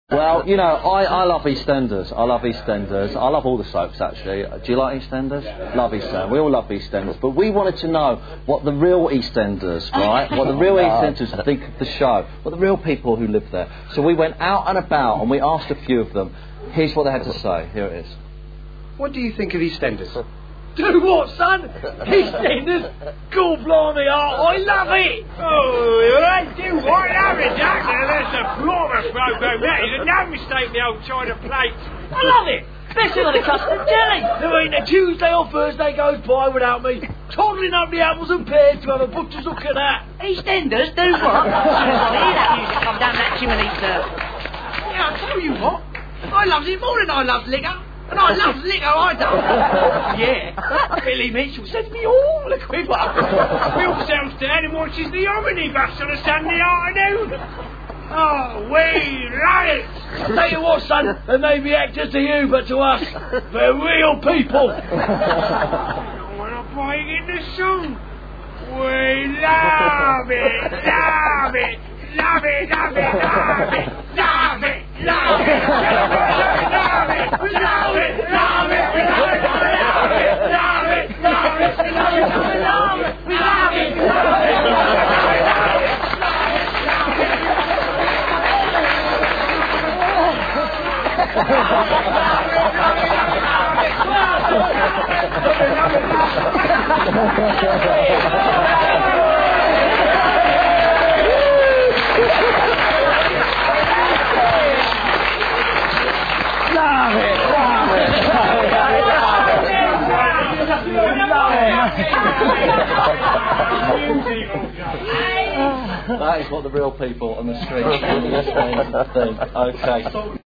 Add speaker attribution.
Speaker 1: Well, you know, I love EastEnders. I love EastEnders. I love all the soaps, actually. Do you like EastEnders? Yeah. Love EastEnders. We all love EastEnders. But we wanted to know what the real EastEnders, right? What the real EastEnders think of the show. What the real people who live there. So we went out and about and we asked a few of them. Here's what they had to say. Here it is.
Speaker 2: What do you think of EastEnders?
Speaker 3: Do what, son? EastEnders? God blimey, I love it!
Speaker 4: Oh, I do what? I love it, Doctor. That's a flawless program. That is no mistake, the old China plate.
Speaker 3: I love it! Better than a custard jelly! There ain't a Tuesday or Thursday goes by without me toddling up the apples and pears to have a butcher's look at that.
Speaker 5: EastEnders do what? I hear that music come down that chimney, sir.
Speaker 3: Yeah, I'll tell you what. I loves it more than I loves liquor. And I love liquor, I don't. Yeah. Billy Mitchell sends me all a quiver.
Speaker 4: Bill sounds down and watches the omnibus on a Sunday afternoon. Oh, we love it.
Speaker 3: I'll tell you what, son, they may be actors to you, but to us, they're real people.
Speaker 4: I want to buy in the song. We love it, love it, love it, love it, love it, love it, love it, love it, love it, love it, love it, love it, love it, love it, love it, love it, love it,
Speaker 1: That is what the real people on the street in the West End think. Okay.